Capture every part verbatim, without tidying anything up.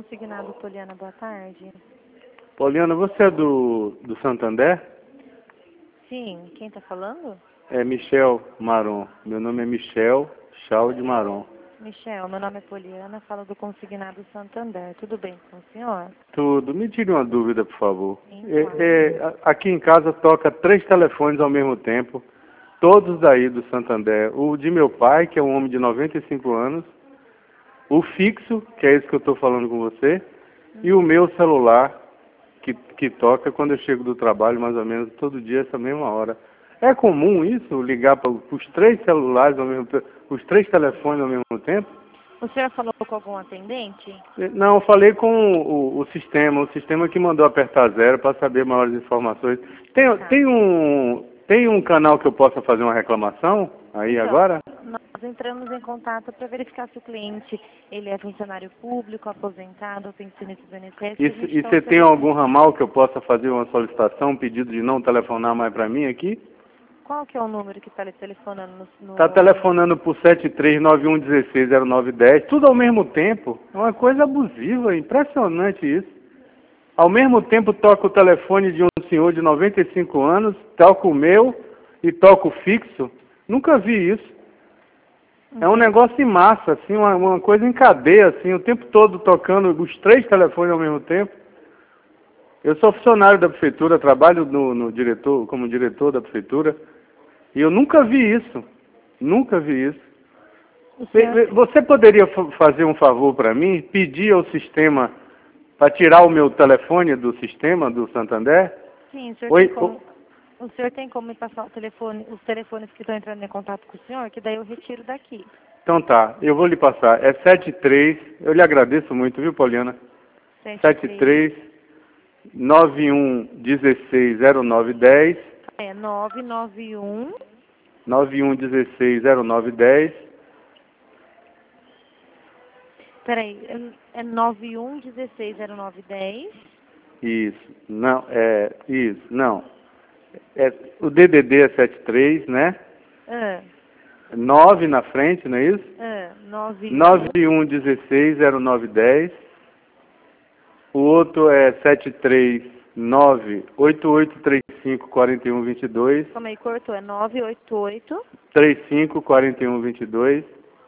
consignado, Poliana, boa tarde. Poliana, você é do, do Santander? Sim, quem está falando? É Michel Maron. Meu nome é Michel Chau de Maron. Michel, meu nome é Poliana, falo do consignado Santander. Tudo bem com o senhor? Tudo. Me tire uma dúvida, por favor. Sim, É, claro. é, aqui em casa toca três telefones ao mesmo tempo, todos daí do Santander. O de meu pai, que é um homem de noventa e cinco anos, o fixo, que é esse que eu estou falando com você, Hum. e o meu celular, que, que toca quando eu chego do trabalho, mais ou menos, todo dia, essa mesma hora. É comum isso, ligar para os três celulares, ao mesmo, os três telefones ao mesmo tempo? O senhor falou com algum atendente? Não, eu falei com o, o sistema, o sistema que mandou apertar zero para saber maiores informações. Tem, Tá. tem, um, tem um canal que eu possa fazer uma reclamação aí Então, agora? nós entramos em contato para verificar se o cliente ele é funcionário público, aposentado, pensionista do I N S S. E, a gente e tá você tem oferecendo. algum ramal que eu possa fazer uma solicitação, um pedido de não telefonar mais para mim aqui? Qual que é o número que está telefonando no... no... Está telefonando por sete três nove um um seis zero nove um zero, tudo ao mesmo tempo. É uma coisa abusiva, impressionante isso. Ao mesmo tempo toca o telefone de um senhor de noventa e cinco anos, toca o meu e toca o fixo. Nunca vi isso. É um negócio em massa, assim, uma, uma coisa em cadeia, assim, o tempo todo tocando os três telefones ao mesmo tempo. Eu sou funcionário da prefeitura, trabalho no, no diretor, como diretor da prefeitura, e eu nunca vi isso. Nunca vi isso. senhor... Você poderia fazer um favor para mim, pedir ao sistema para tirar o meu telefone do sistema do Santander? Sim, o senhor, Oi, tem como... o senhor tem como me passar o telefone, os telefones que estão entrando em contato com o senhor, que daí eu retiro daqui. Então tá, eu vou lhe passar. É sete três, eu lhe agradeço muito, viu, Poliana? sete três nove um um seis zero nove um zero. É nove nove um nove um um seis zero nove um zero. Peraí, é nove um um seis zero nove um zero. Isso, não, é, isso, não. É, o D D D é sete três, né? Ah, nove na frente, não é isso? ah, nove um um seis zero nove um zero. O outro é sete três nove oito oito três cinco quatro um dois dois. Calma aí, cortou. É nove oito oito. três cinco quatro um dois dois.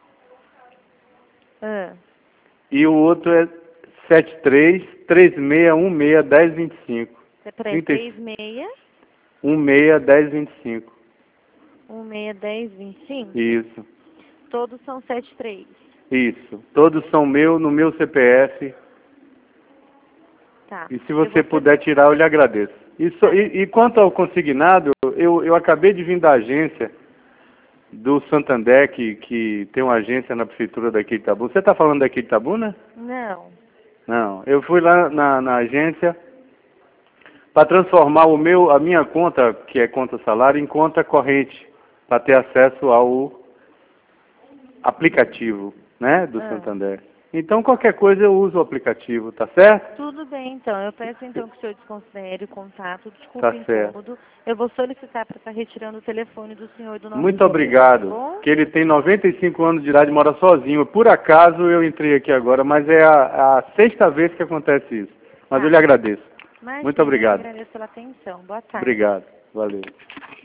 Ah, E o outro é sete três três seis um seis um zero dois cinco. peraí, três seis um seis um zero dois cinco. um seis dez vinte e cinco. Isso, Todos são sete três. isso. Todos são meu, no meu C P F. Tá. E se Eu você vou puder tirar, eu lhe agradeço. Isso, e, e quanto ao consignado, eu, eu acabei de vir da agência do Santander, que, que tem uma agência na prefeitura daqui de Itabu. Você está falando daqui de Itabu, né? Não. Não. Eu fui lá na, na agência para transformar o meu, a minha conta, que é conta salário, em conta corrente, para ter acesso ao aplicativo, né, do Ah. Santander. Então, qualquer coisa eu uso o aplicativo, tá certo? Tudo bem, então. Eu peço, então, que o senhor desconsidere o contato. Desculpe Tá em certo. tudo. Eu vou solicitar para estar retirando o telefone do senhor do nosso Muito sistema, obrigado. tá bom? Que ele tem noventa e cinco anos de idade e mora sozinho. Por acaso eu entrei aqui agora, mas é a, a sexta vez que acontece isso. Mas Tá. eu lhe agradeço. Imagina, Muito obrigado. Eu agradeço pela atenção. Boa tarde. Obrigado. Valeu.